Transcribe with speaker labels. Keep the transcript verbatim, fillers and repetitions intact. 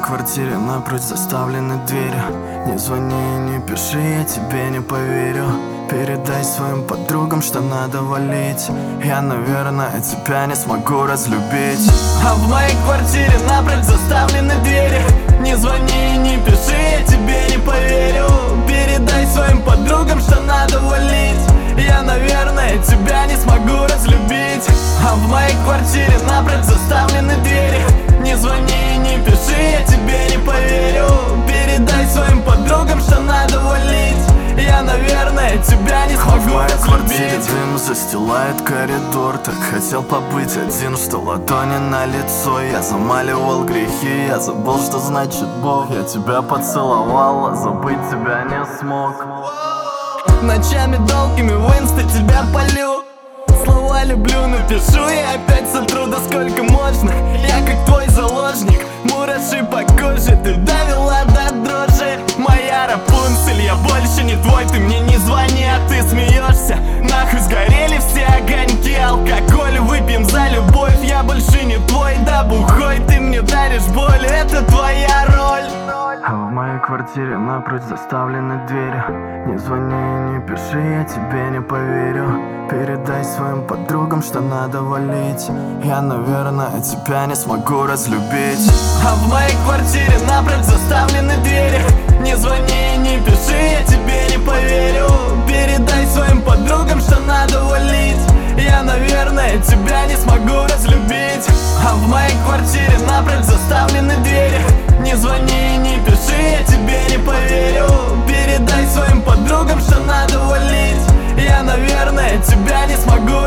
Speaker 1: квартире напротив заставлены двери. Не звони и не пиши, я тебе не поверю. Передай своим подругам, что надо валить. Я, наверное, тебя не смогу разлюбить. А в моей квартире напротив заставлены двери. Не звони и не пиши, я тебе не поверю. Передай своим подругам, что надо валить. Я, наверное, тебя не смогу разлюбить. А в моей квартире напротив заставлены двери. Не звони и не пиши, я тебе не поверю. Передай своим подругам, что надо валить. Я, наверное, тебя не смогу разлюбить. А в моей квартире дым застилает коридор. Так хотел побыть один, что ладони на лицо. Я замаливал грехи, я забыл, что значит Бог. Я тебя поцеловал, а забыть тебя не смог. Ночами долгими в инсте тебя полю. Слова люблю, напишу и опять сотру. Да сколько можно, я как твой заложник. Мураши по коже, ты довела до дрожи. Моя Рапунцель, я больше не твой. Ты мне не звони, а ты смеешься. Нахуй сгорели все огоньки. Алкоголь выпьем за любовь. Я больше не твой, да бухой. Ты мне даришь боль, это твоя роль. А в моей квартире напротив заставлены двери. Не звони и не пиши, я тебе не поверю. Передай своим подругам, что надо валить. Я, наверное, тебя не смогу разлюбить. А в моей квартире напротив заставлены двери. Не звони и не пиши, я тебе не поверю. Передай своим подругам, что надо валить. Я, наверное, тебя не смогу разлюбить. А в моей квартире напротив заставлены двери. Не звони и не пиши, я тебе не поверю. Передай своим подругам, что надо валить. Я, наверное, тебя не смогу